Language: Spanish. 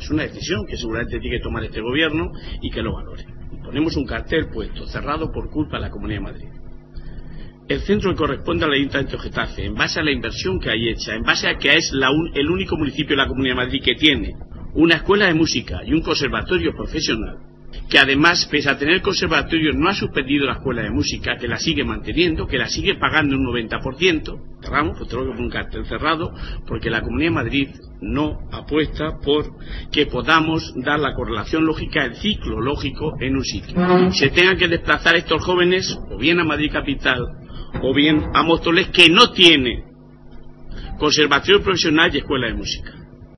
Es una decisión que seguramente tiene que tomar este gobierno y que lo valore. Y ponemos un cartel puesto, cerrado por culpa de la Comunidad de Madrid. El centro que corresponde al Ayuntamiento de Getafe, en base a la inversión que hay hecha, en base a que es el único municipio de la Comunidad de Madrid que tiene una escuela de música y un conservatorio profesional, que además, pese a tener conservatorio, no ha suspendido la escuela de música, que la sigue manteniendo, que la sigue pagando un 90%, cerramos, pues tengo que poner un cartel cerrado, porque la Comunidad de Madrid no apuesta por que podamos dar la correlación lógica, el ciclo lógico en un sitio. Se tengan que desplazar estos jóvenes, o bien a Madrid Capital, o bien a Móstoles, que no tiene conservatorio profesional y escuela de música.